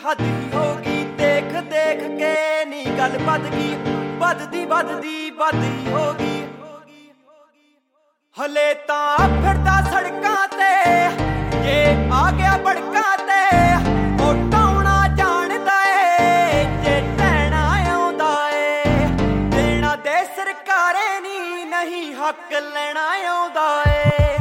हद ही होगी। देख देख के नी गल बद गई, बददी बददी बद ही होगी। हले तां फिरदा सड़कां ते ये आ गया बड़कां ते ओटाउणा जानदा ए जे टैणा आउंदा ए। देना दे सरकारे नी नहीं हक लेना आउंदा ए।